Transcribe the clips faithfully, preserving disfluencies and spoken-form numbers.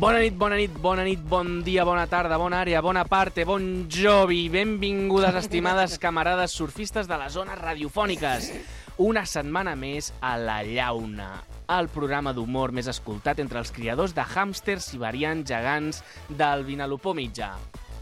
Bona nit, bona nit, bona nit, bon dia, bona tarda, bona àrea, bona parte, bon Jovi. Benvingudes, estimades camarades surfistes de les zones radiofòniques. Una setmana més a La Llauna, el programa d'humor més escoltat entre els criadors de hàmsters siberians gegants del Vinalopó mitjà.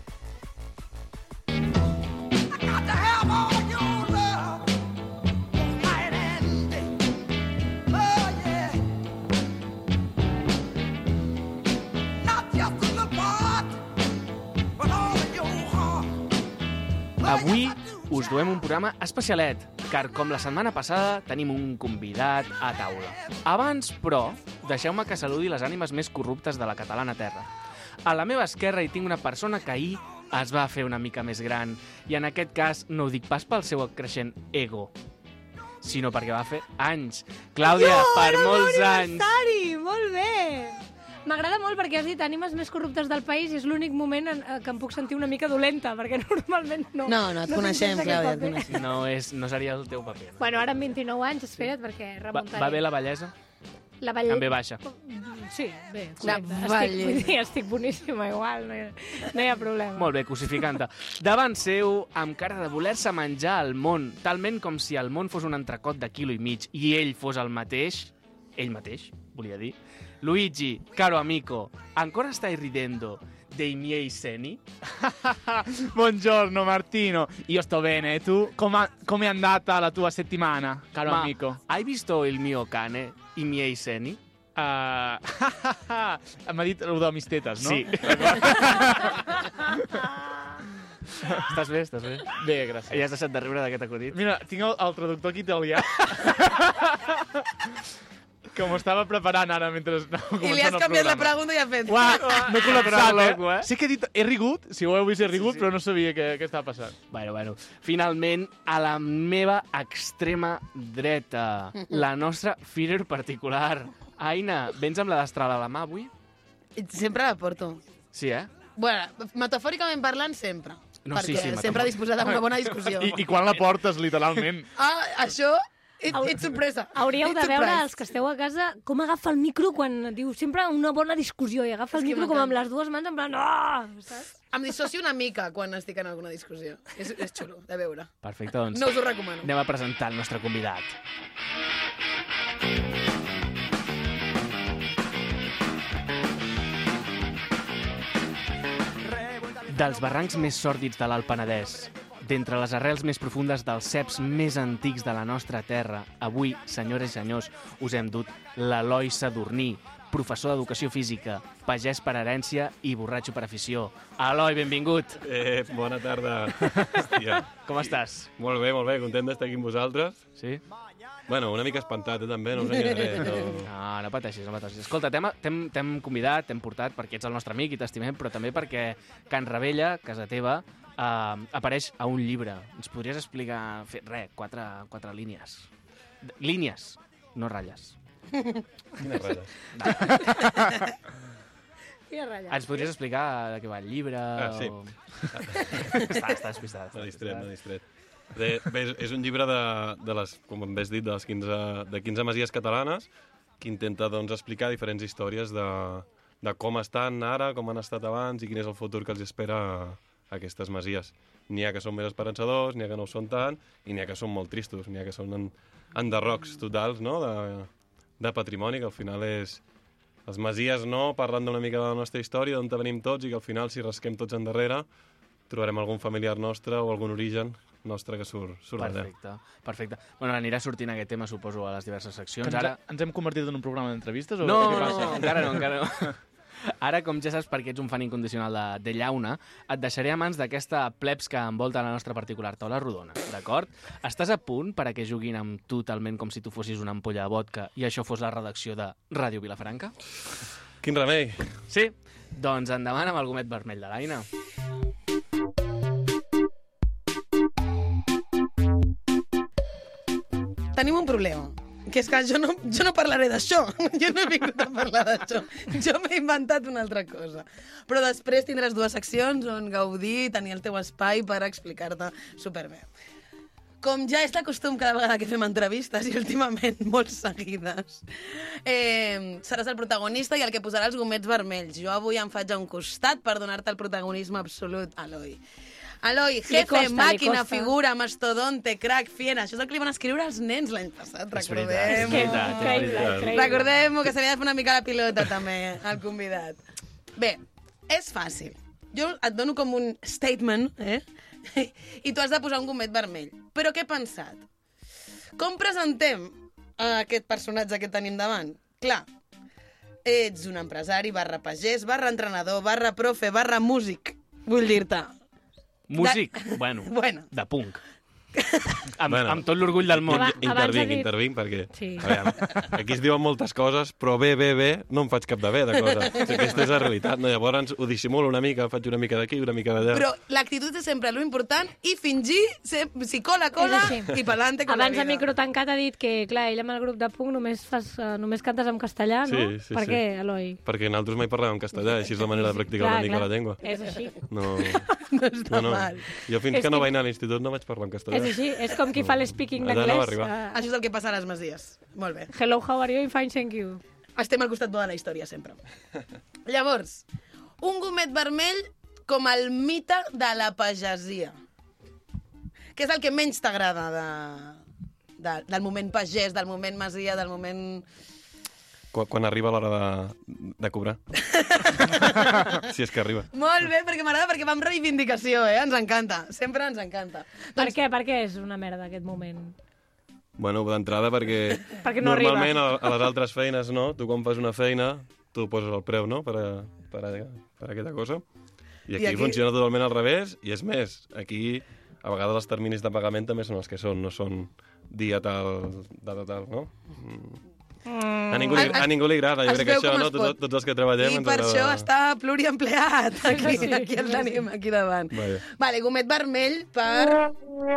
Avui us duem un programa especialet, car com la setmana passada tenim un convidat a taula. Abans, però, deixeu-me que saludi les ànimes més corruptes de la catalana terra. A la meva esquerra hi tinc una persona que ahir es va fer una mica més gran, i en aquest cas no ho dic pas pel seu creixent ego, sinó perquè va fer anys. Clàudia, jo, per molts anys! anys! Molt bé! M'agrada molt perquè has dit ànimes més corruptes del país i és l'únic moment en què em puc sentir una mica dolenta, perquè normalment no... No, no, et no coneixem, tinc Clàudia, aquest et coneixem. No, és, no seria el teu paper. No? Bueno, ara amb vint-i-nou anys, espera't, perquè Va, remuntaré. va bé la bellesa? La vell... També baixa. Sí, bé, La correcte. Estic, bellesa. vull dir, estic boníssima igual, no hi, no hi ha problema. Molt bé, cosificant-te. Davant seu, amb cara de voler-se menjar el món, talment com si el món fos un entrecot de quilo i mig i ell fos el mateix, ell mateix, volia dir, Luigi, caro amico, ancora stai ridendo dei miei seni? Buongiorno Martino, io sto bene, e tu? Come è andata la tua settimana, caro Ma amico? hai visto il mio cane, i miei seni? Uh, M'ha dit el de mis tetes, no? Sí. Estàs bé, estàs bé? Bé, gràcies. Ja has deixat de riure d'aquest acudit? Mira, tinc el, el traductor aquí italià. Que m'ho estava preparant ara mentre anava I li començant has el canviat la programa. pregunta i ha fet... Uah, m'he col·lapsat, Però eh? loco, eh? Sí que he dit... He rigut, si ho heu vist he rigut, Sí, sí. però no sabia què, què estava passant. Bueno, bueno. Finalment, a la meva extrema dreta, la nostra Führer particular. Aina, vens amb la destral a la mà avui? Sempre la porto. Sí, eh? Bueno, metafòricament parlant, sempre. No, perquè sí, sí, sempre metafòric. disposada a una bona discussió. I, I quan la portes, literalment? Ah, això... It, it's sorpresa. Hauríeu It's de veure, surprise. els que esteu a casa, com agafa el micro quan diu sempre una bona discussió i agafa el És que micro com amb m'encanta. les dues mans en plan... Oh! Saps? Em dissocio una mica quan estic en alguna discussió. És, és xulo, de veure. Perfecte, doncs No us ho recomano. anem a presentar el nostre convidat. Dels barrancs més sòrdids de l'Alt Penedès, d'entre les arrels més profundes dels ceps més antics de la nostra terra, avui, senyores i senyors, us hem dut l'Eloi Sadurní, professor d'Educació Física, pagès per herència i borratxo per afició. Eloi, benvingut. Eh, bona tarda. Hòstia. Com estàs? Molt bé, molt bé, content d'estar aquí amb vosaltres. Sí? Bueno, una mica espantat, eh, també, no us enganyaré. No. No, no pateixis, no pateixis. Escolta, t'hem- t'hem t'hem convidat, t'hem portat perquè ets el nostre amic i t'estimem, però també perquè Can Ravella, casa teva, eh, apareix a un llibre. Ens podries explicar, fer, res, quatre, quatre línies. D- Línies, no ratlles. Quina rara. I a ratllar. Ens podries explicar de què va el llibre? Ah, sí. O... està, està despistat. M'ha distret, m'ha distret. De, bé, és, és un llibre de, de les, com hem dit, de les quinze, de quinze masies catalanes que intenta doncs, explicar diferents històries de, de com estan ara, com han estat abans i quin és el futur que els espera a, a aquestes masies. N'hi ha que són més esperançadors, n'hi ha que no ho són tant, i n'hi ha que són molt tristos, n'hi ha que són en, enderrocs totals, no?, de, de patrimoni, que al final és... Les masies, no?, parlant d'una mica de la nostra història, d'on venim tots, i que al final, si rasquem tots endarrere, trobarem algun familiar nostre o algun origen nostre que surt, surt d'allà. Perfecte, perfecte. Bueno, anirà sortint aquest tema, suposo, a les diverses seccions. Ens, Ara... ens hem convertit en un programa d'entrevistes? O No, què no, passa? no, encara no, encara no. Ara, com ja saps, perquè ets un fan incondicional de, de Llauna, et deixaré a mans d'aquesta plebs que envolta la nostra particular taula rodona, d'acord? Estàs a punt per a que juguin amb tu talment com si tu fossis una ampolla de vodka i això fos la redacció de Ràdio Vilafranca? Quin remei! Sí? Doncs endavant amb el gomet vermell de l'Aina. Tenim un problema, que és que jo no, jo no parlaré d'això. Jo no he vingut a parlar d'això. Jo m'he inventat una altra cosa. Però després tindràs dues seccions on gaudir, tenir el teu espai per explicar-te superbé. Com ja és de costum cada vegada que fem entrevistes, i últimament molt seguides, eh, seràs el protagonista i el que posarà els gomets vermells. Jo avui em faig a un costat per donar-te el protagonisme absolut, Eloi. Eloi, jefe, costa, màquina, costa. figura, mastodonte, crack, fiera. Això és el que li van escriure als nens l'any passat, És veritat, és recordem-ho. veritat, és Increïble, veritat. increïble. Recordem-ho, que s'havia de fer una mica la pilota, també, al convidat. Bé, és fàcil. Jo et dono com un statement, eh? I tu has de posar un gomet vermell. Però què he pensat? Com presentem a aquest personatge que tenim davant? Clar, ets un empresari, barra pagès, barra entrenador, barra profe, barra músic, vull dir-te. Músic, bueno, Bueno. de punk. Amb, Bueno. amb tot l'orgull del món. Abans- abans ha Intervinc, dit- intervinc, perquè... Sí. A veure, aquí es diuen moltes coses, però bé, bé, bé, no em faig cap de bé de cosa. O sigui, aquesta és la realitat. No? Llavors ho dissimulo una mica, faig una mica d'aquí, una mica d'allà. Però l'actitud és sempre lo important i fingir, ser, si cola, cola, És així. i pa'lante con Abans la a vida. micro tancat ha dit que, clar, ell amb el grup de punk només, fas, uh, només cantes en castellà, no? Sí, sí, per sí. què, Eloi? Perquè nosaltres mai parlàvem castellà, així és la manera de practicar Clar, una mica clar. la llengua. És així. No, No està no, no. mal. Jo fins És que no que- vaig anar a l'institut no vaig parlar en castellà. És així, és com qui fa l'speaking Allà no va d'anglès. arribar. Uh, Això és el que passa a les masies. Molt bé. hello, how are you? I'm fine, thank you. Estem al costat bo de la història, sempre. Llavors, un gomet vermell com el mite de la pagesia. Què és el que menys t'agrada de, de, del moment pagès, del moment masia, del moment... Quan, quan arriba l'hora de, de cobrar. Si és que arriba. Molt bé, perquè m'agrada, perquè va amb reivindicació, eh? Ens encanta, sempre ens encanta. Per què? Per què és una merda aquest moment? Bueno, d'entrada perquè, Perquè no normalment arriba. a, a les altres feines, no? Tu quan fas una feina, tu poses el preu, no?, per, a, per, a, per a aquesta cosa. I aquí, I aquí- funciona totalment al revés, i és més, aquí a vegades els terminis de pagament també són els que són, no són dia tal, data tal, no? Mm. A ningú, li, a ningú li agrada, jo Es crec que veu això, com no? es pot. Tots, tots els que treballem I ens per agrada... això està pluriempleat. Aquí, Sí, aquí el tenim, aquí davant. Vaja. Vale, gomet vermell per...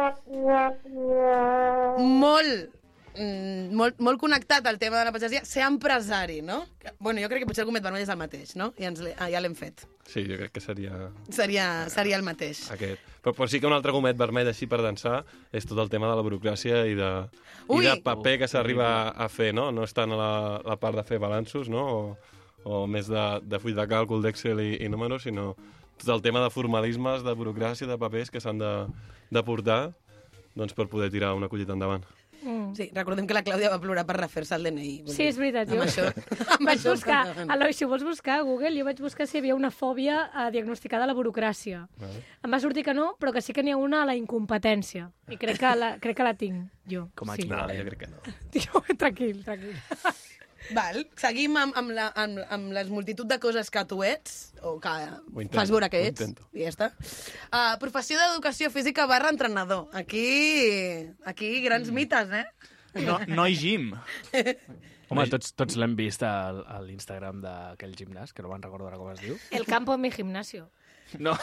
Molt, mm, molt, molt connectat al tema de la pagesia, ser empresari, no? Bueno, jo crec que potser el gomet vermell és el mateix, no? Ja, ens l'he- ah, ja l'hem fet. Sí, jo crec que seria Seria, seria el mateix. aquest. Però, però sí que un altre gomet vermell així per dansar és tot el tema de la burocràcia i de, Ui! i de paper que s'arriba a fer, no? No és tant a la, la part de fer balanços, no? O, o més de, de full de càlcul, d'Excel i, i números, sinó tot el tema de formalismes, de burocràcia, de papers que s'han de, de portar doncs, per poder tirar una collita endavant. Mm. Sí, recordem que la Clàudia va plorar per refer-se al D N I. Vull Sí, dir, és veritat. Amb Jo això, amb vaig això buscar, estem- Eloi, si ho vols buscar a Google, jo vaig buscar si hi havia una fòbia eh, diagnosticada a la burocràcia. Vale. Em va sortir que no, però que sí que n'hi ha una a la incompetència. I crec que la, crec que la tinc, jo. Com a sí. No, jo crec que no. Jo, tranquil, tranquil. Val, seguim amb, amb, la, amb, amb les multitud de coses que tu ets, o que Ho intento, fas veure que ho ets, intento. i ja està. Uh, professió d'educació física barra entrenador. Aquí, aquí grans mites, eh? No, no hi gym. Home, tots, tots l'hem vist al- a l'Instagram d'aquell gimnàs, que no me'n recordo ara com es diu. El campo en mi gimnasio. No.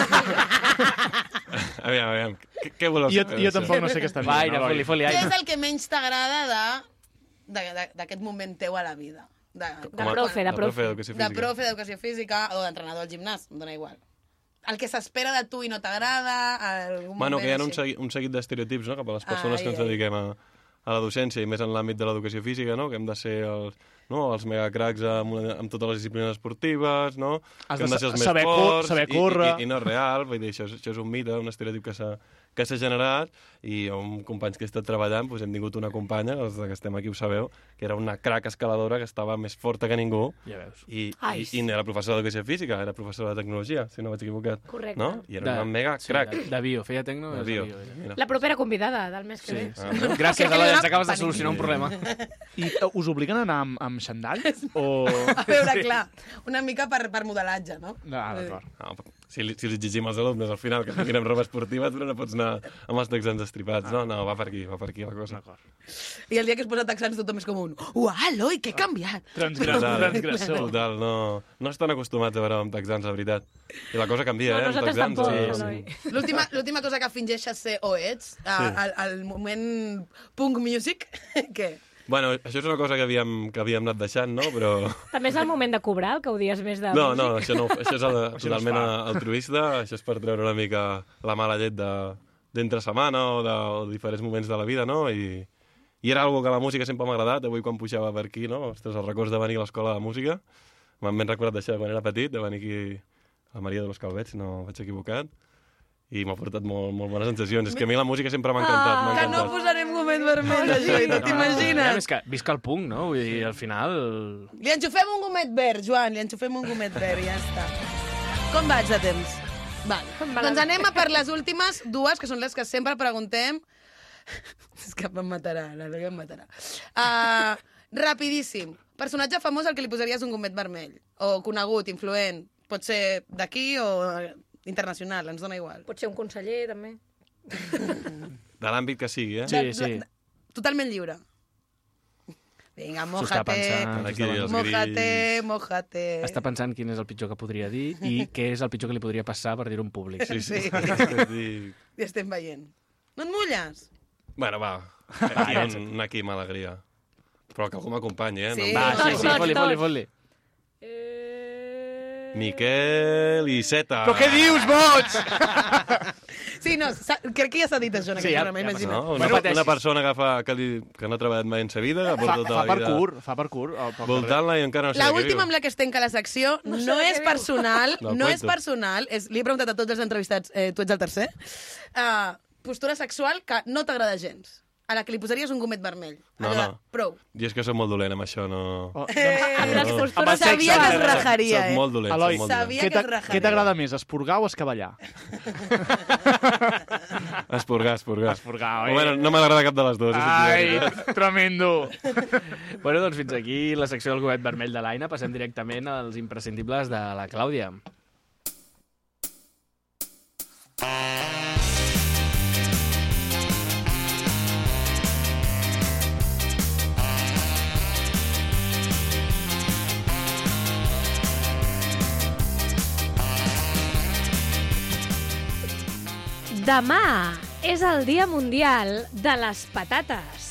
Aviam, aviam, què, què voleu Jo, saber jo d'això? tampoc no sé què estàs Va, dient. aire, foli, foli, Què aire. és el que menys t'agrada de- de- de- d'aquest moment teu a la vida? De, De profe, de profe. d'educació de física. profe d'educació física o d'entrenador al gimnàs, em dóna igual. El que s'espera de tu i no t'agrada, algun Bueno, que hi ha moment un, així. segui, un seguit d'estereotips, no?, cap a les persones Ai, que ens ai. dediquem a, a la docència i més en l'àmbit de l'educació física, no?, que hem de ser els, no, els megacracs amb, una, amb totes les disciplines esportives, no?, Has que hem de de ser els més saber cor- forts saber i- córrer. I, i, i no és real, vull dir, això, és- això és un mite, un estereotip que s'ha que s'ha generat i amb companys que he estat treballant doncs hem tingut una companya, els que estem aquí ho sabeu, que era una crac escaladora que estava més forta que ningú Ja veus. i, Ai, i, sí. i no era professora d'educació física, era professora de tecnologia, si no vaig equivocat. Correcte. No? I era una mega sí, crac. de, de bio, feia tecno. De és bio. ella. Mira. La propera convidada del mes que Sí. ve. Ah, Gràcies, Que Eloi, li ens dona acabes de pànic. solucionar un problema. I eh, us obliguen a anar amb, amb xandalls? O... A veure, clar, una mica per, per modelatge, no? Ah, d'acord. No, si, li, si li exigim als alumnes al final que vinguin amb roba esportiva, tu no pots anar amb els texans estripats. No, no, va per aquí, va per aquí la cosa. I el dia que es posa texans tothom és com un uah, Eloi, que he canviat. Transgressor. transgressor. Total, no, no estan acostumats a veure amb texans, la veritat. I la cosa canvia, No, eh, amb nosaltres texans. tampoc, eh? Eloi. L'última l'última cosa que fingeixes ser o ets, a, Sí. al, al moment punk music, què? Bueno, això és una cosa que havíem, que havíem anat deixant, no? Però... També és el moment de cobrar, el que odies més de No, músic. no, això, no, això és el, no es totalment fa. altruista, això és per treure una mica la mala llet de, d'entre setmana o de o diferents moments de la vida, no? I, i era algo que la música sempre m'ha agradat. Avui quan pujava per aquí, no? Ostres, els records de venir a l'escola de música. M'han ben recordat d'això quan era petit, de venir aquí a Maria de los Calvets, si no vaig equivocat. I m'ha portat molt, molt bones sensacions. És que a mi la música sempre m'ha encantat. Ah, que no posarem gomet vermell, això, i no t'imagines. És que visca el punk, no? Vull dir, al final... Li enxufem un gomet verd, Joan, li enxufem un gomet verd i ja està. Com vaig de temps? Vale. Doncs anem a per les últimes dues, que són les que sempre preguntem. És que em matarà, la Roger em matarà. Uh, rapidíssim. Personatge famós al que li posaries un gomet vermell. O conegut, influent. Pot ser d'aquí o internacional, ens dona igual. Pot ser un conseller, també. De l'àmbit que sigui, eh? Sí, sí. Totalment lliure. Vinga, mojate, Aquí, els mojate, grills. mojate. Està pensant quin és el pitjor que podria dir i què és el pitjor que li podria passar per dir-ho en públic. Sí, sí. Sí. sí. Ja estem veient. No et mulles? Bueno, va. Aquí un, un aquí amb alegria. Però que algú m'acompanyi, eh? Sí. No, Va, sí, sí, Tots, fot-li, tots. fot-li, fot-li. Eh... Miquel Iceta. Però què dius, boig? Sí, no, s'ha- crec que ja s'ha dit això en Sí, aquest ja- programa, ja imagina't. No, una, Bueno, pateixis. una persona que, fa, que, li, que no ha treballat mai en sa vida, que Fa, porta tota fa la vida parkour, fa parkour. al- pel carrer. voltant-la i encara no sé La de què última viu. amb la que es tanca la secció no, sé de és què diu. personal, Del no és cuento. personal, és, li he preguntat a tots els entrevistats, eh, tu ets el tercer, uh, postura sexual que no t'agrada gens, a la que li posaries un gomet vermell. No, Allò de, no. Prou. Jo és que soc molt dolent amb això, no... Oh, doncs, Amb les No. postures... Amb el sexe, Sabia que es eh? rajaria, Soc eh? molt dolent, Eloi, soc molt sabia dolent. què que es t'a- rajaria. què t'agrada més, esporgar o escavallar? Esporgar, esporgar. Esporgar, oi? Bueno, no m'agrada cap de les dues. Ai, tremendo. Bueno, doncs fins aquí la secció del gomet vermell de l'Aina. Passem directament als imprescindibles de la Clàudia. Demà és el Dia Mundial de les Patates.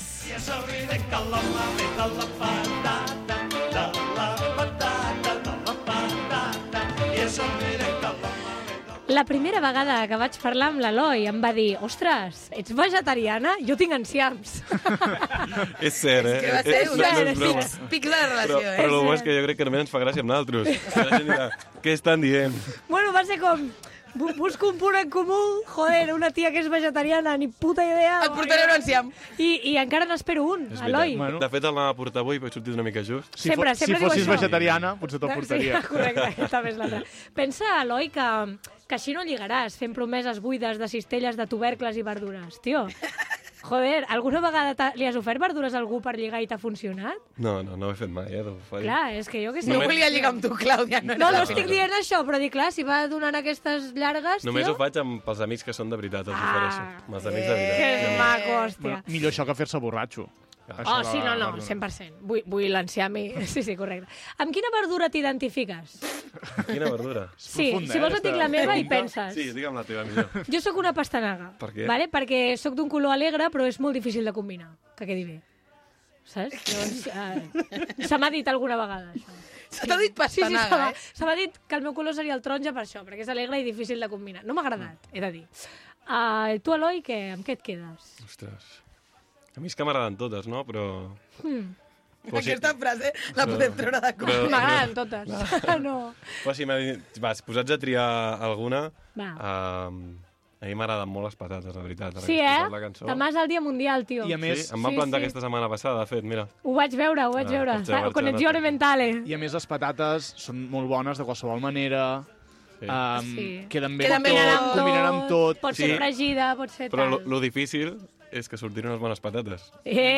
La primera vegada que vaig parlar amb l'Eloi em va dir «Ostres, ets vegetariana? Jo tinc enciams». És cert, eh? Que va ser Eh, un no, no és dels broma. pics, pics de la Però, relació, eh? però el bo és que jo crec que només ens fa gràcia amb nosaltres. La gent dirà, què estan dient? Bueno, va ser com... bu- Busco un punt en comú, joder, una tia que és vegetariana, ni puta idea. Et portaré un enciam. I, I encara n'espero un, És Eloi. veritat. Bueno. De fet, el anava a portar avui, però he sortit una mica just. Si, Sempre, fo- sempre si diu fossis això. vegetariana, potser te'l portaria. Sí, correcte, aquesta és l'altra. Pensa, Eloi, que, que així no lligaràs, fent promeses buides de cistelles de tubercles i verdures. Tio, joder, alguna vegada t'ha- li has ofert verdures a algú per lligar i t'ha funcionat? No, no, no ho he fet mai, eh? de oferir. Clar, és que jo que sé. No volia lligar amb tu, Clàudia. No, No, no era estic dient això, però dic, clar, si va donant aquestes llargues, Només tio... ho faig amb els amics que són de veritat, els Ah. ofereixo. Amb els amics de Que veritat. és maco, hòstia. Bueno, millor això que fer-se borratxo. Oh, sí, no, no, cent per cent. Vull, vull l'enciam i... Sí, sí, correcte. Amb quina verdura t'identifiques? Quina verdura. Sí, profunda, si eh, vols et dic aquesta la meva i pregunta. penses. Sí, digue'm la teva, millor. Jo sóc una pastanaga, Per què? vale? Perquè sóc d'un color alegre, però és molt difícil de combinar, que quedi bé. Saps? Llavors, uh, se m'ha dit alguna vegada, això. Se t'ha dit Sí, sí, se m'ha pastanaga, eh? se m'ha dit que el meu color seria el taronja per això, perquè és alegre i difícil de combinar. No m'ha agradat, he de dir. Uh, tu, Eloi, què? Amb què et quedes? Ostres. A mi és que m'agraden totes, no? Però... Hmm. Però sí- Aquesta frase la podem treure de cop. Però- M'agraden totes. no. Però si m'ha dit... Va, si posats a triar alguna... Va. Um, a mi m'agraden molt les patates, la veritat. ara Sí, que has eh? posat La cançó. Demà és el dia mundial, tio. I a més, Sí, em van Sí, plantar sí. aquesta setmana passada, de fet, mira. Ho vaig veure, ho vaig Ah, veure. marxa, marxa, Connexione marxa. mentale. I a més les patates són molt bones de qualsevol manera. Sí. Um, Sí. Queden bé Queden amb bé tot, amb combinen amb tot. Pot ser Sí. fregida, pot ser Però lo, tal. lo difícil és que sortiran unes bones patates.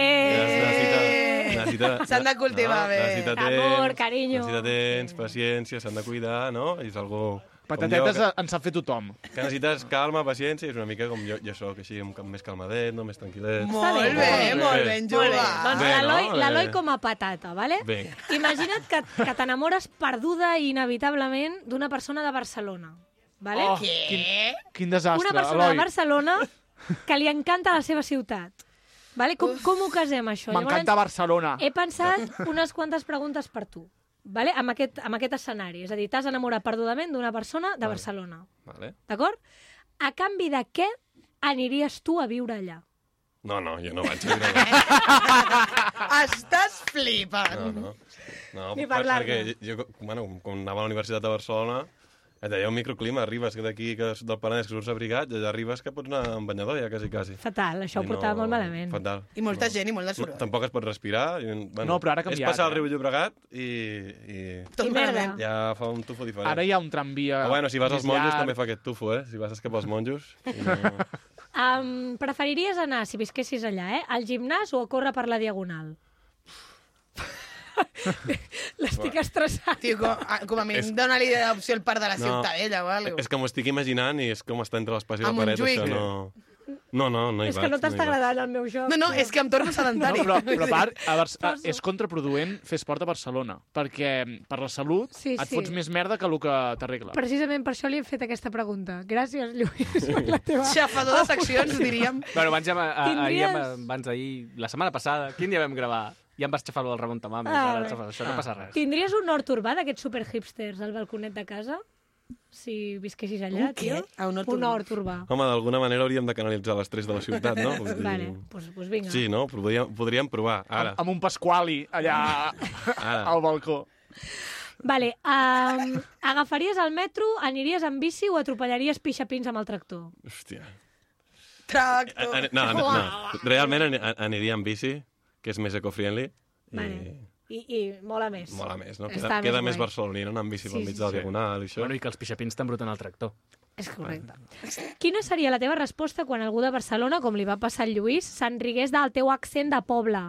Eh! Necessita, necessita, S'han de cultivar bé. Necessita temps, Amor, carinyo. Necessita temps, paciència, s'han de cuidar, no? I és algo... Patatetes com jo, en sap fer tothom. que, que necessites calma, paciència, és una mica com jo, jo soc, així, amb, amb més calmadet, no? Més tranquil·let. Molt bé, bé, molt molt bé. ben Molt bé, jugat. doncs Bé, no? l'Eloi Bé. l'Eloi com a patata, vale? Vinga. Imagina't que, que t'enamores perduda i inevitablement d'una persona de Barcelona, vale? Oh, Què? quin, quin desastre, Una persona de Eloi. Barcelona que li encanta la seva ciutat. Vale? Com, com ho casem, això? M'encanta Barcelona. he pensat unes quantes preguntes per tu, vale? amb, aquest, amb aquest escenari. És a dir, t'has enamorat perdudament d'una persona de Barcelona. Vale. D'acord? A canvi de què aniries tu a viure allà? No, no, jo no vaig a viure allà. Estàs flipant. No, no. no Ni per, parlar-ne. perquè jo, bueno, quan anava a la Universitat de Barcelona, et deia un microclima, arribes que d'aquí, que del Penedès, que surts abrigat, i allà arribes que pots anar amb banyador, ja, quasi, quasi. Fatal, això ho I portava molt malament. Fatal. I molta no. gent i molt de No, soroll. tampoc es pot respirar. I, bueno, No, però ara ha canviat, És passar eh? el riu Llobregat i, i Tot I merda. malament. ja fa un tufo diferent. Ara hi ha un tramvia... Però bueno, si vas als més monjos llarg. també fa aquest tufo, eh? Si vas cap als monjos... I no... Um, preferiries anar, si visquessis allà, eh, al gimnàs o a córrer per la Diagonal? L'estic estressant. Tio, com, a- com a mínim, És- dona-li opció al parc de la No. Ciutadella o alguna És que m'ho estic imaginant i és com està entre l'espai i la A paret, Montjuïc. això no... No, no, no hi És vaig. que no t'està hi vaig. agradant el meu joc. No, no, tio. és que em torno No, sedentari. però, però a part, a Bar a, Poso. és contraproduent fer esport a Barcelona, perquè per la salut Sí, et sí. fots més merda que el que t'arregla. Precisament per això li hem fet aquesta pregunta. Gràcies, Lluís, per la teva... Xafador de seccions, diríem. Bueno, abans, ja, a, ahir, Tindries- ja- abans d'ahir, la setmana passada, quin dia vam gravar? Ja em vas xafar-lo del Ramon Tamames, Ah, ara bé. et xafar, això no passa res. Tindries un hort urbà d'aquests super hipsters al balconet de casa? Si visquessis allà, Un què? tio? Ah, un hort un urbà. hort urbà. Home, d'alguna manera hauríem de canalitzar l'estrès de la ciutat, no? Vull dir- Vale, doncs pues vinga. Sí, no? Podríem, podríem provar, ara. Amb, amb un Pasquali allà Ara. al balcó. Vale, um, agafaries el metro, aniries amb bici o atropellaries pixapins amb el tractor? Hòstia. Tracto. A- a- No, no, no. Realment ani- aniria amb bici, que és més eco-friendly. Vale. I, I mola més. Mola més, no? Està Queda, queda més més guai. barceloní, no? Anar amb bici Sí, pel mig sí, de la sí. Diagonal i això. Bueno, i que els pixapins t'embruten el tractor. És correcte. Quina seria la teva resposta quan algú de Barcelona, com li va passar al Lluís, s'enrigués del teu accent de poble?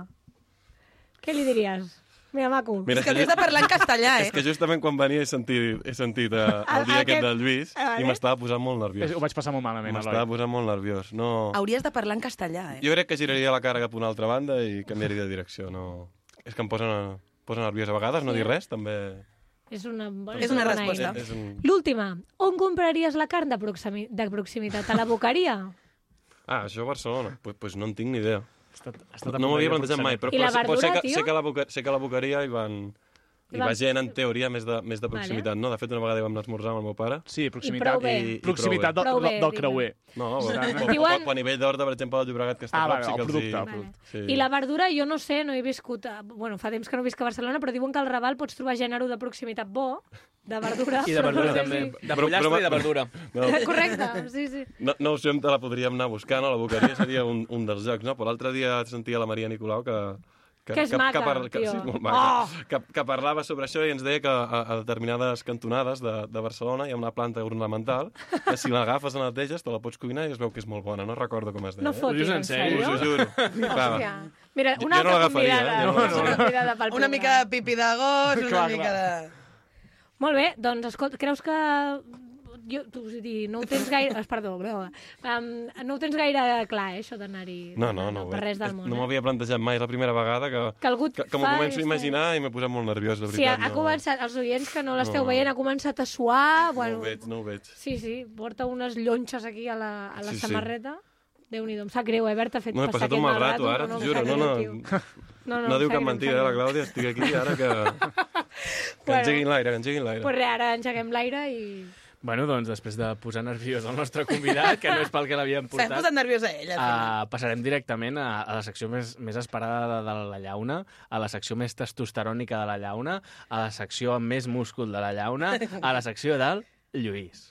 Què li diries? Mira, maco. Mira, És que tu has de parlar en castellà, És eh? que justament quan venia he sentit, he sentit uh, el dia Aquest- aquest del Lluís Ah, vale. i m'estava posant molt És, nerviós. ho vaig passar molt malament, M'estava Eloi. posant molt nerviós. No... Hauries de parlar en castellà, eh? Jo crec que giraria la cara cap a una altra banda i canviaria de direcció. No... És que em posa, posa nerviós a vegades, no dir res, també... És una, bona, És una bona resposta. eina. És un... L'última. On compraries la carn de, proximi de proximitat? A la boqueria? Ah, això a Barcelona? Pues, pues no en tinc ni idea. Ha estat, ha estat a No punt m'ho havia de plantejat mai, però, I la però, sé- però sé, verdura, que, tio? sé, que a la boca, sé que a la boqueria hi van... Hi Hi van- va gent, en teoria, més de, més de proximitat, no? De fet, una vegada hi vam anar a esmorzar amb el meu pare. Sí, I proximitat, prou bé. I, i proximitat del, Prou bé, del, del digue'm. creuer. No, o, o, o, Diuen- o a nivell d'Horta, per exemple, al Llobregat, que està Ah, a prop, vale, sí que el els hi... producte. Vale. Sí. I la verdura, jo no sé, no he viscut... a- Bueno, fa temps que no visc a Barcelona, però diuen que al Raval pots trobar gènere de proximitat bo, de verdura. I de però no verdura sé també. si- De Però- pollastre però- i de verdura. No, Correcte, sí, sí. no, no ho sé on te la podríem anar buscant, no? La boqueria seria un, un dels llocs, no? Però l'altre dia sentia la Maria Nicolau que... Que és maca, que, tio. sí, molt maca, Oh! que, que parlava sobre això i ens deia que a, a determinades cantonades de, de Barcelona hi ha una planta ornamental que si l'agafes i la neteges te la pots cuinar i es veu que és molt bona. No recordo com es deia. No eh? fotis, dius en en sèrio? Us ho sèrio? juro. Clar, Hòstia. Mira, Jo- una jo no altra l'agafaria, convidada. eh? Jo no una l'agafaria. convidada pel Una programa. mica de pipi de gos, una Clar, mica de... Molt bé, doncs, escolta, creus que... Jo, tu, és a dir, no ho tens gaire... es, Perdó, broma. Um, no ho tens gaire clar, eh, això d'anar-hi No, no, no. per bé. res del món. No eh? m'havia plantejat mai, és la primera vegada que, Que algú et que, que m'ho fa començo a aquesta- imaginar i m'he posat molt nerviós, la Sí, ha, veritat. ha començat, els oients que no l'esteu No. veient, ha començat a suar. No, Bueno, no ho veig, no ho veig. sí, sí, porta unes llonxes aquí a la, a la Sí, sí. samarreta. Déu-n'hi-do, em sap greu, eh, haver-te fet No, he passar passat un aquest mal rato, ara, no, t'ho em juro. sap No, greu, no, tio. no, no, no em diu sap cap greu, em mentida, sap eh, la greu. Clàudia, estic aquí ara que... Que Bueno. engeguin l'aire, que engeguin l'aire. Pues res, ara engeguem l'aire i... Bueno, doncs, després de posar nerviós el nostre convidat, que no és pel que l'havíem S'ha portat, posat nerviosa ella. al final. uh, passarem directament a, a la secció més, més esperada de, de la llauna, a la secció més testosterònica de la llauna, a la secció amb més múscul de la llauna, a la secció del Lluís.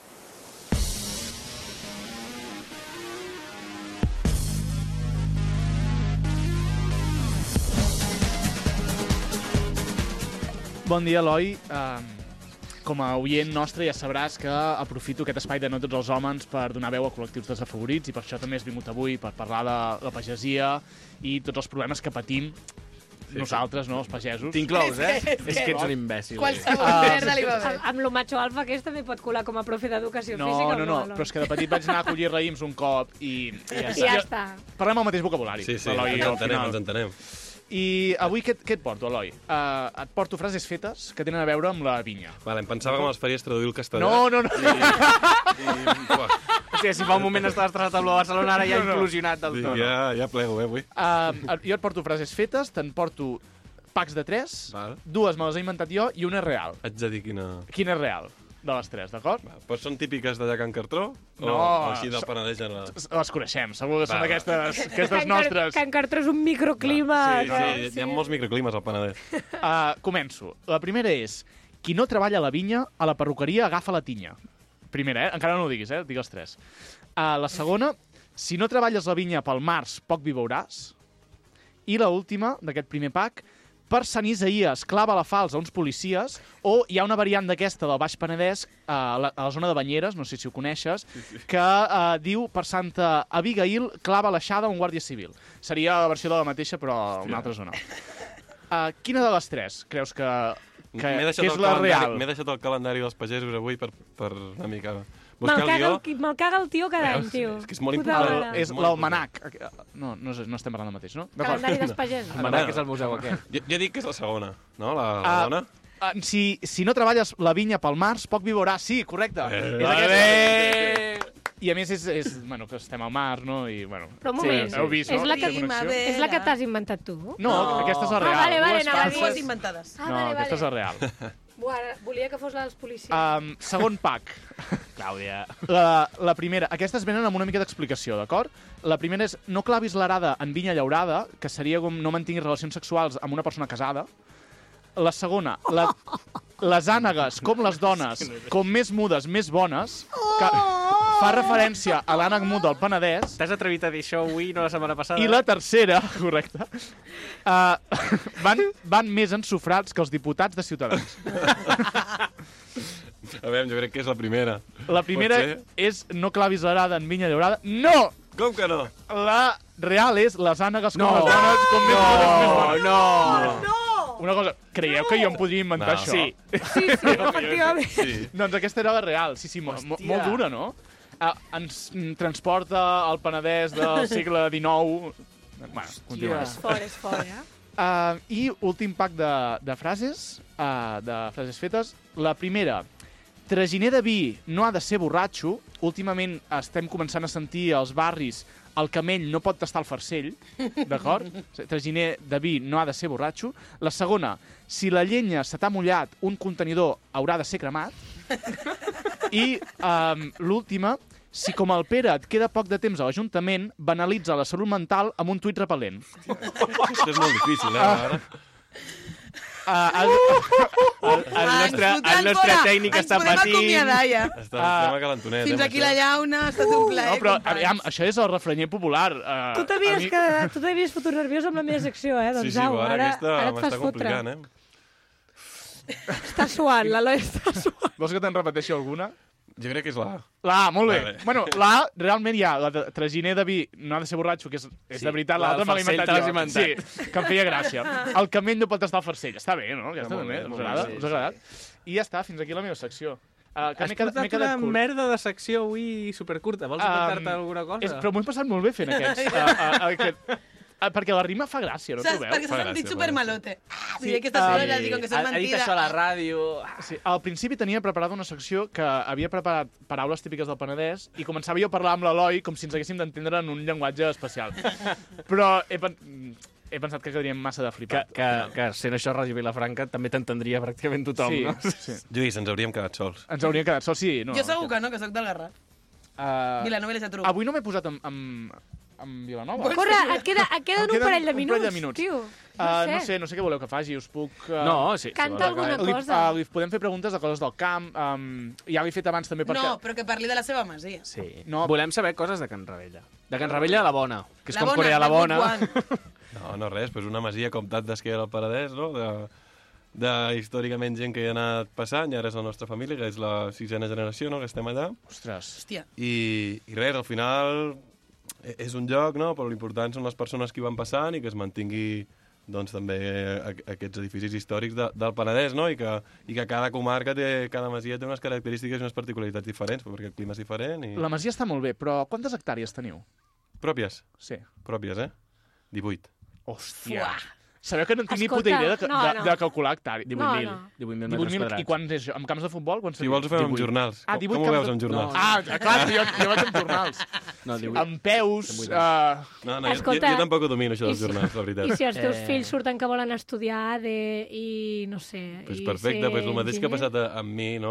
Bon dia, Eloi. Uh, com a oient nostre ja sabràs que aprofito aquest espai de No tots els homes per donar veu a col·lectius desafavorits i per això també has vingut avui per parlar de la pagesia i tots els problemes que patim nosaltres, no, els pagesos. T'inclous, eh? És que- És que ets un imbècil. Qualsevol Ah, merda li va bé. Amb, amb lo macho alfa aquest també pot colar com a profe d'educació No, física. no, o no, Eloi? però és que de petit vaig anar a collir raïms un cop i, i ja, I ja està. Parlem el mateix vocabulari. Sí, sí, l'Eloi, ens al entenem, final. ens entenem. I avui què, què et porto, Eloi? Uh, et porto frases fetes que tenen a veure amb la vinya. Vale, em pensava que me'ls faries traduir el castellà. No, no, no. I, i, uah, O sigui, si fa un moment estaves traçat amb la Barcelona, ara ja ha No, no. implosionat del dic, tot. ja, ja plego, eh, avui. Uh, jo et porto frases fetes, te'n porto packs de tres, Val. dues me les he inventat jo i una és real. Haig de dir quina... Quina és real? de les tres, d'acord? Va, però són típiques d'allà Can Cartró? No. O, o així del Penedès general? Les coneixem, segur que són Va, va. aquestes, aquestes Can Car- nostres. Can Cartró és un microclima. Sí, no? sí, hi ha molts microclimes al Penedès. Uh, començo. La primera és: qui no treballa a la vinya, a la perruqueria agafa la tinya. Primera, eh? Encara no ho diguis, eh? Digues tres. Uh, la segona: si no treballes la vinya pel març, poc vi veuràs. I la última, d'aquest primer pack: per Sant Isaïes clava la falç a uns policies, o hi ha una variant d'aquesta del Baix Penedès, uh, a, la, a la zona de Banyeres, no sé si ho coneixes, sí, sí. que uh, diu per Santa Abigail clava l'aixada a un guàrdia civil. Seria la versió de la mateixa, però a una altra zona. Uh, quina de les tres creus que, que, que és la real? M'he deixat el calendari dels pagesos avui per, per una mica... Me'l buscar el caga, guió. el- me'l caga el tio cada any, Veus? tio. És que és molt Puta important. mare. El, és Molt l'almanac. No, no, és- no estem parlant del mateix, no? D'acord. Calendari dels pagesos. El Manac és el museu aquest. Jo, jo dic que és la segona, no? La, la Ah, dona? Uh, si, si no treballes la vinya pel març, poc vi veuràs. Sí, correcte. Eh. És Vale. aquesta. I a més és, és, bueno, que estem al mar, no? I, bueno, Però un Sí, moment, sí. heu vist, és no? la que- Aquesta connexió? Primavera. és la que t'has inventat tu? No, No. aquesta és la Ah, real. vale, vale, Dues anava a dir- falses. Dues inventades. Ah, No, vale, aquesta és la vale. real. Buah, volia que fos la dels policies. Um, segon pack. Clàudia. La, la primera, aquestes venen amb una mica d'explicació, d'acord? La primera és no clavis l'arada en vinya llaurada, que seria com no mantinguis relacions sexuals amb una persona casada. La segona, la, les ànegues, com les dones, com més mudes, més bones, que fa referència a l'ànec mut del Penedès. T'has atrevit a dir això avui, no la setmana passada? I la tercera, correcte, uh, van, van més ensofrats que els diputats de Ciutadans. A veure, jo crec que és la primera. La primera Pot ser? és no clavis l'arada en vinya llaurada. No! Com que no? La real és les ànegues com No. les dones, com més bones, més No, bones. no. No! Una cosa, creieu que jo em podria inventar No. això? Sí. Sí, sí, efectivament. Sí. Doncs aquesta era la real. Sí, sí, mo mo Hòstia. molt dura, no? Uh, ens mm, transporta al Penedès del segle dinou. Bueno, continuem. És fort, és fort, eh? Uh, I últim pack de, de frases, uh, de frases fetes. La primera: traginer de vi no ha de ser borratxo. Últimament estem començant a sentir als barris el camell no pot tastar el farcell, d'acord? Traginer de vi no ha de ser borratxo. La segona: si la llenya se t'ha mullat, un contenidor haurà de ser cremat. I um, l'última: si com el Pere et queda poc de temps a l'Ajuntament, banalitza la salut mental amb un tuit repel·lent. Això és molt difícil, eh? Ara. Uh, el, El, el nostre, Ens fotrà el nostre fora. tècnic Ens està podem patint. acomiadar, ja. Està, estem a calentonet. Fins eh, aquí amb la això. llauna, ha estat un plaer, no, però companys. aviam, això és el refrenyer popular. Uh, Tu t'havies quedat, tu t'havies fotut nerviós amb la meva secció, eh? Doncs Sí, sí, au, però ara, ara, aquesta ara et fas m'està fotre. complicant, eh? Està suant, l'Eloi està suant. Vols que te'n repeteixi alguna? Jo crec que és la A. La A, molt bé. Vale. Bueno, la A, realment hi ha, la de traginer de vi no ha de ser borratxo, que és, és Sí, de veritat, la l'altra del me l'he farcell inventat te l'has jo. inventat. Sí, que em feia gràcia. El camell no pot estar al farcell. Està bé, no? Aquesta Molt també, bé, us molt agrada? bé, sí, Us ha agradat? I ja està, fins aquí la meva secció. Uh, que Has m'he quedat, m'he portat quedat una curt. merda de secció avui supercurta. Vols Um, inventar-te alguna cosa? És, però m'ho he passat molt bé fent aquests. Uh, uh, aquest, uh, perquè la rima fa gràcia, no Saps? trobeu? Perquè s'ha Fa sentit gràcia, supermalote. Ah, Sí, sí, aquestes ah, coses, dic que són ha, ha dit mentida. això a la ràdio. Sí, al principi tenia preparada una secció que havia preparat paraules típiques del Penedès i començava jo a parlar amb l'Eloi com si ens haguéssim d'entendre en un llenguatge especial. Però he, pen he pensat que quedaríem massa de Que, flipar. que, que sent això Ràdio Vilafranca també t'entendria pràcticament tothom, sí, no? sí. Lluís, ens hauríem quedat sols. Ens hauríem quedat sols, sí. No, Jo segur que no, que sóc del Garraf. Uh, Vilanova i la Geltrú. avui no m'he posat amb, amb, amb Vilanova. Corre, et, queda, et queden Em un queden parell de un minuts, parell de minuts. tio. Uh, no sé, no sé què voleu que faci, us puc... Uh, No, sí. Canta sí, alguna li, cosa. uh, li podem fer preguntes de coses del camp. Um, ja l'he fet abans també perquè... No, però que parli de la seva masia. Sí. No. Volem saber coses de Can Ravella. De Can Ravella, la bona. Que és La com bona, Corea la de bona. Good One. No, no res, però és una masia com tantes que hi ha al Penedès, no? De, de històricament gent que hi ha anat passant, i ara és la nostra família, que és la sisena generació, no?, que estem allà. Ostres. Hòstia. I, i res, al final e- és un joc, no?, però l'important són les persones que hi van passant i que es mantingui doncs, també a, aquests edificis històrics de, del Penedès, no?, I que, i que cada comarca, té, cada masia té unes característiques i unes particularitats diferents, perquè el clima és diferent i... La masia està molt bé, però quantes hectàrees teniu? Pròpies, Sí. pròpies, eh? divuit. Hòstia. Fuà. Sabeu que no tinc ni Escolta, puta idea de, no, de, no. de calcular hectàrees? No, no. divuit mil divuit metres mil, quadrats. i quants és això? Amb camps de futbol? Quants Si vols ho fem amb divuit. jornals. Ah, Com, divuit com ho camps veus de- amb jornals? No. Ah, clar, jo, jo vaig amb jornals. No, divuit. Amb peus... divuit. Uh, No, no, jo, jo, Escolta, jo tampoc ho domino, això i dels si- jornals, la I veritat. si els teus Eh. fills surten que volen estudiar A D E i, no sé... Pues i perfecte, ser pues el mateix que ha enginyer? passat a, amb mi, no?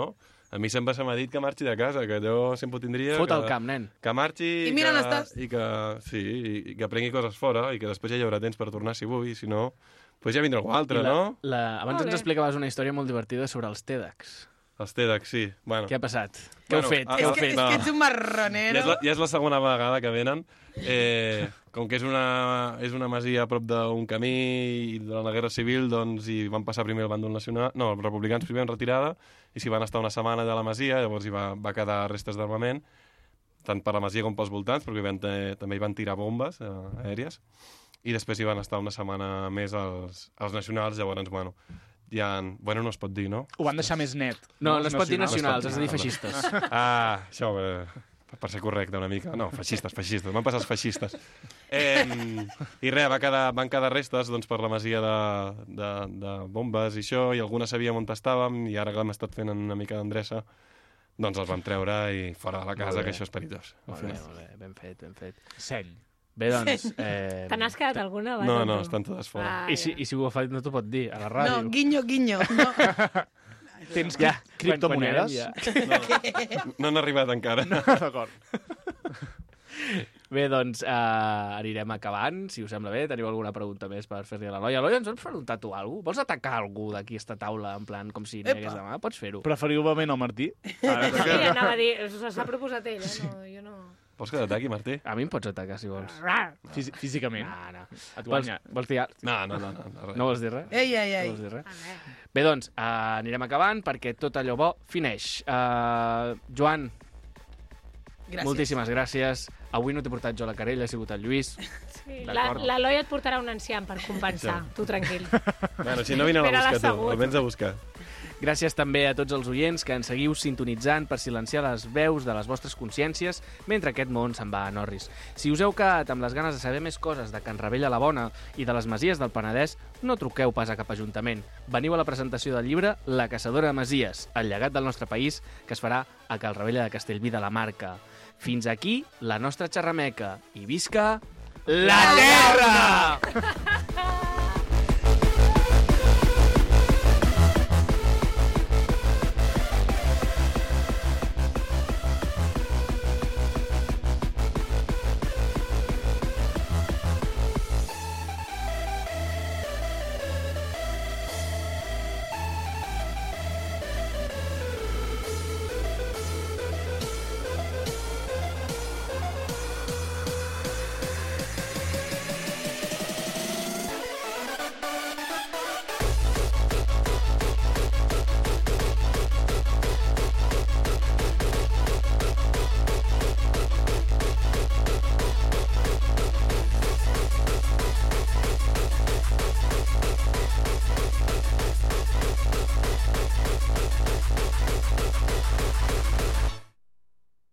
A mi sempre se m'ha dit que marxi de casa, que jo sempre ho tindria... Fot que, el camp, nen. Que marxi I mira on que, estàs. i que, sí, i que aprengui coses fora i que després ja hi haurà temps per tornar si vull, i si no, pues ja vindrà algú altre, I la, no? La, abans Ole. ens explicaves una història molt divertida sobre els TEDx. Els TEDx, sí. Bueno, Què ha passat? Què heu Bueno, fet? ah, Què És heu que, fet? és No. que ets un marronero. ja és, la, ja és la segona vegada que venen. Eh, com que és una, és una masia a prop d'un camí i durant la Guerra Civil, doncs hi van passar primer el bàndol nacional, no, els republicans primer en retirada, i s'hi van estar una setmana de la masia, llavors hi va, va quedar restes d'armament, tant per la masia com pels voltants, perquè hi van, te, també hi van tirar bombes eh, aèries, i després hi van estar una setmana més els, els nacionals, llavors, bueno, ja... Bueno, no es pot dir, no? Ho van deixar més net. No, no Els es pot dir nacionals. nacionals, has de dir feixistes. Ah, això, eh, per ser correcte una mica. No, feixistes, feixistes. Van passar els feixistes. Eh, I res, va quedar, van quedar restes doncs, per la masia de, de, de bombes i això, i algunes sabíem on estàvem, i ara que l'hem estat fent una mica d'endreça, doncs els vam treure i fora de la casa, que això és perillós. al Molt bé, final. molt bé, ben fet, ben fet. Seny. Bé, doncs... Eh, Te n'has quedat alguna? abans No, o no, tu? estan totes fora. Ah, I si, ja. I si ho ha fet no t'ho pot dir, a la No, ràdio. guinyo, guinyo. No. Tens Ja, criptomonedes? quan- quan anem ja. No han arribat encara. No. D'acord. Bé, doncs eh, anirem acabant, si us sembla bé. Teniu alguna pregunta més per fer-li a l'Eloi? Eloi, ens vols preguntar tu alguna cosa? Vols atacar algú d'aquí a esta taula, en plan, com si n'hi hagués Epa. demà? Pots fer-ho. Preferiblement el Martí. Ara, Sí, anava a dir, s'ha proposat ell, eh? No, jo no... Vols que t'ataqui, Martí? A mi em pots atacar, si vols. Fís físicament. No, no. Et Vols, guanya. vols dir... No, no, no. No, no, res. No vols dir res? Ei, ei, No ei. vols dir res? A veure. Bé, doncs, uh, anirem acabant perquè tot allò bo fineix. Uh, Joan, Gràcies. moltíssimes gràcies. Avui no t'he portat jo la querella, ha sigut el Lluís. Sí, la- D'acord. L'Eloi et portarà un enciam per compensar. Tu tranquil. Bueno, si no vine a Espera buscar tu, l'assegut. el vens a buscar. Gràcies també a tots els oients que ens seguiu sintonitzant per silenciar les veus de les vostres consciències mentre aquest món se'n va a Norris. Si us heu quedat amb les ganes de saber més coses de Can Rebella la Bona i de les Masies del Penedès, no truqueu pas a cap ajuntament. Veniu a la presentació del llibre La caçadora de Masies, el llegat del nostre país, que es farà a Cal Rebella de Castellví de la Marca. Fins aquí la nostra xerrameca. I visca la Terra!